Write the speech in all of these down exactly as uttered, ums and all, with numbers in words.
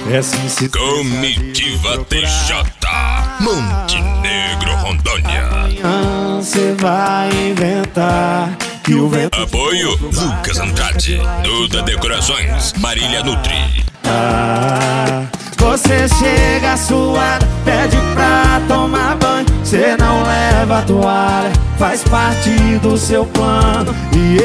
É sim, se Comitiva T J, Montenegro, Rondônia. amanhã cê vai inventar que o vento... Apoio Lucas Andrade, Duda Decorações, Marília Nutri. Ah, você chega suado, pede pra tomar banho, cê não leva a toalha, faz parte do seu plano. E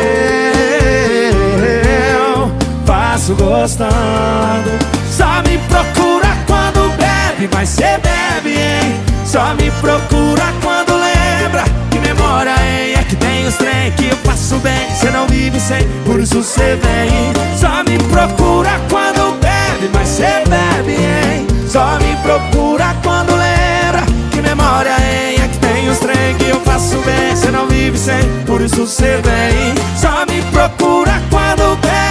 eu faço gostando. Só me procura quando bebe, mas cê bebe, hein? Só me procura quando lembra. Que memória, hein? É que tem os trem que eu faço bem, cê não vive sem, por isso cê vem. Só me procura quando bebe, mas cê bebe, hein? Só me procura quando lembra. Que memória, hein? É que tem os trem que eu faço bem, cê não vive sem, por isso cê vem. Só me procura quando bebe.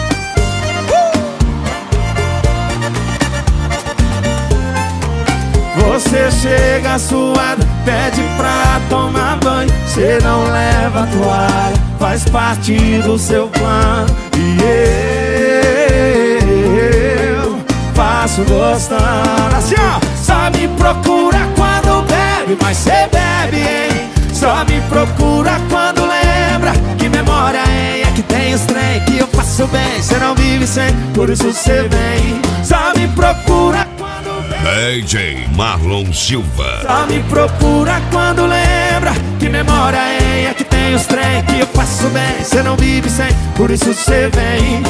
Você chega suado, pede pra tomar banho, cê não leva a toalha, faz parte do seu plano. E eu faço gostando. Assim ó, só me procura quando bebe, mas cê bebe, hein? Só me procura quando lembra. Que memória, hein? É que tem os trem que eu faço bem, cê não vive sem, por isso cê vem. Só me procura quando bebe. D J Marlon Silva. Só me procura quando lembra. Que memória, hein? É que tem os trem que eu faço bem, cê não vive sem, por isso cê vem.